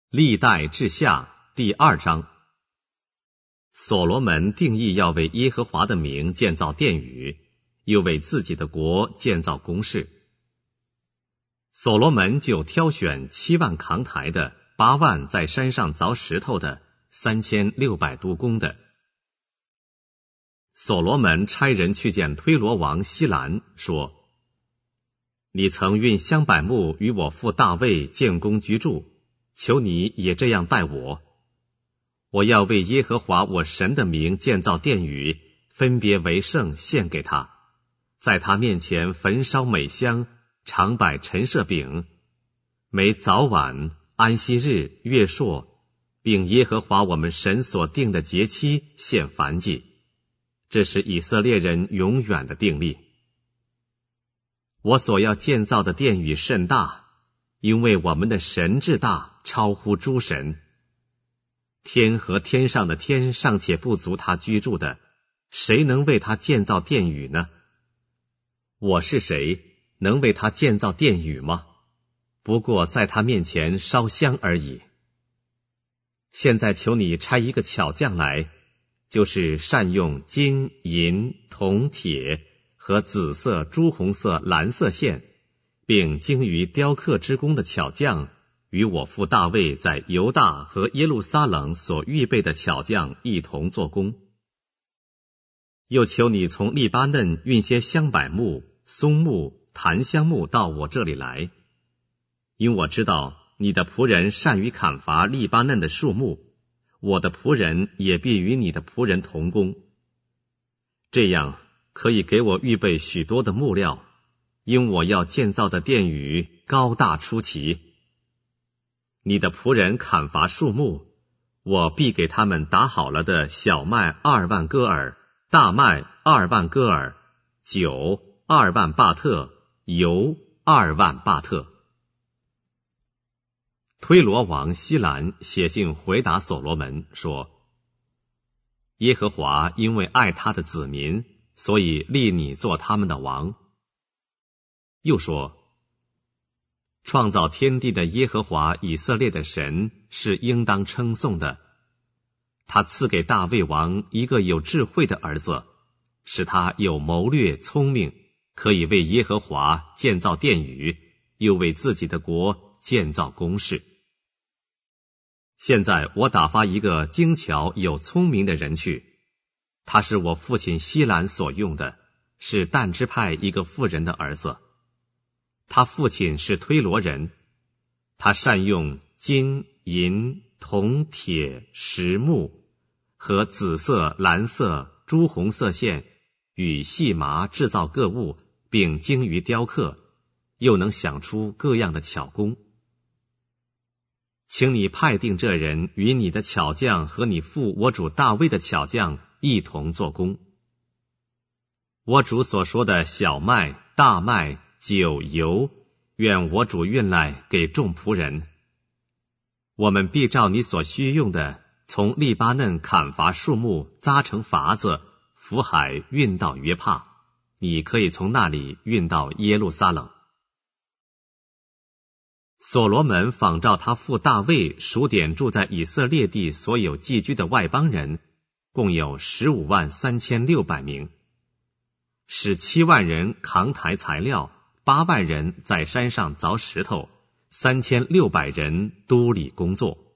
历代志下第2章。所罗门定义要为耶和华的名建造殿宇，又为自己的国建造宫室。所罗门就挑选7万扛台的、8万在山上凿石头的、3600督工的。所罗门差人去见推罗王希兰，说：你曾运香柏木与我父大卫建宫居住，求你也这样待我。我要为耶和华我神的名建造殿宇，分别为圣献给他，在他面前焚烧美香，常摆陈设饼，每早晚、安息日、月朔，并耶和华我们神所定的节期献燔祭。这是以色列人永远的定例。我所要建造的殿宇甚大，因为我们的神至大，超乎诸神。天和天上的天尚且不足他居住的，谁能为他建造殿宇呢？我是谁，能为他建造殿宇吗？不过在他面前烧香而已。现在求你差一个巧匠来，就是善用金、银、铜、铁和紫色、朱红色、蓝色线，并精于雕刻之工的巧匠，与我父大卫在犹大和耶路撒冷所预备的巧匠一同做工。又求你从利巴嫩运些香柏木、松木、檀香木到我这里来，因我知道你的仆人善于砍伐利巴嫩的树木，我的仆人也必与你的仆人同工。这样可以给我预备许多的木料，因我要建造的殿宇高大出奇。你的仆人砍伐树木，我必给他们打好了的小麦2万戈尔，大麦2万戈尔，酒2万巴特，油2万巴特。推罗王希兰写信回答所罗门说：耶和华因为爱他的子民，所以立你做他们的王。又说：创造天地的耶和华以色列的神是应当称颂的。他赐给大卫王一个有智慧的儿子，使他有谋略聪明，可以为耶和华建造殿宇，又为自己的国建造宫室。现在我打发一个精巧有聪明的人去，他是我父亲希兰所用的，是但支派一个妇人的儿子。他父亲是推罗人，他善用金、银、铜、铁、石木和紫色、蓝色、朱红色线与细麻制造各物，并精于雕刻，又能想出各样的巧工。请你派定这人与你的巧匠和你父我主大卫的巧匠一同做工。我主所说的小麦、大麦、酒、油，愿我主运来给众仆人。我们必照你所需用的，从利巴嫩砍伐树木，扎成筏子，浮海运到约帕，你可以从那里运到耶路撒冷。所罗门仿照他父大卫数点住在以色列地所有寄居的外邦人，共有153600名，使7万人扛抬材料，8万人在山上凿石头，3600人督理工作。